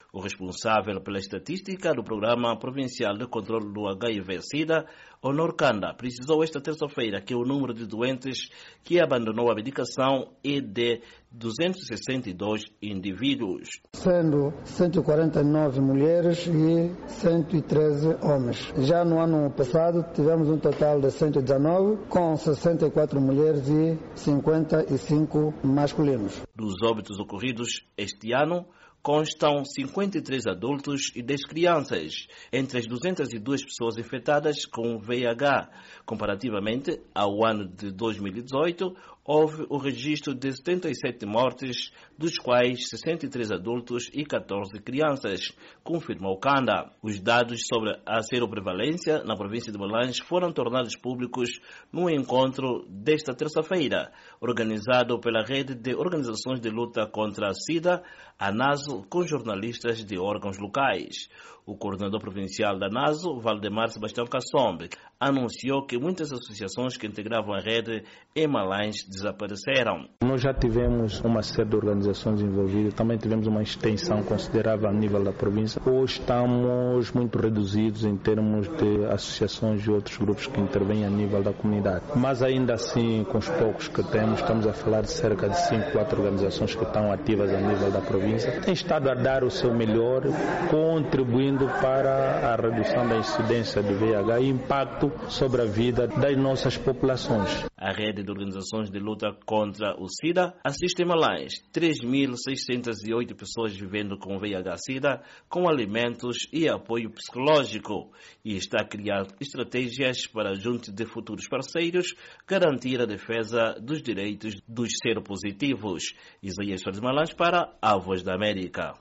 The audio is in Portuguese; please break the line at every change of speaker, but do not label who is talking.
O responsável pela estatística do Programa Provincial de Controlo do HIV-Sida, Honor Kanda, precisou esta terça-feira que o número de doentes que abandonou a medicação é de 262 indivíduos.
Sendo 149 mulheres e 113 homens. Já no ano passado tivemos um total de 119, com 64 mulheres e 55 masculinos.
Dos óbitos ocorridos este ano, constam 53 adultos e 10 crianças, entre as 202 pessoas infectadas com VIH. Comparativamente ao ano de 2018, houve o registro de 77 mortes, dos quais 63 adultos e 14 crianças, confirmou Kanda. Os dados sobre a seroprevalência na província de Malange foram tornados públicos no encontro desta terça-feira, organizado pela Rede de Organizações de Luta contra a SIDA, a NASO, com jornalistas de órgãos locais. O coordenador provincial da NASO, Valdemar Sebastião Kassombe, anunciou que muitas associações que integravam a rede em Malange desapareceram.
Nós já tivemos uma série de organizações envolvidas, também tivemos uma extensão considerável a nível da província. Hoje estamos muito reduzidos em termos de associações e outros grupos que intervêm a nível da comunidade. Mas ainda assim, com os poucos que temos, estamos a falar de cerca de 5, 4 organizações que estão ativas a nível da província. Têm estado a dar o seu melhor, contribuindo para a redução da incidência de VIH e impacto sobre a vida das nossas populações.
A rede de organizações de luta contra o SIDA assiste em Malange 3.608 pessoas vivendo com VIH-Sida, com alimentos e apoio psicológico, e está a criar estratégias para, junto de futuros parceiros, garantir a defesa dos direitos dos seropositivos. Isaías Soares Malange para a Voz da América.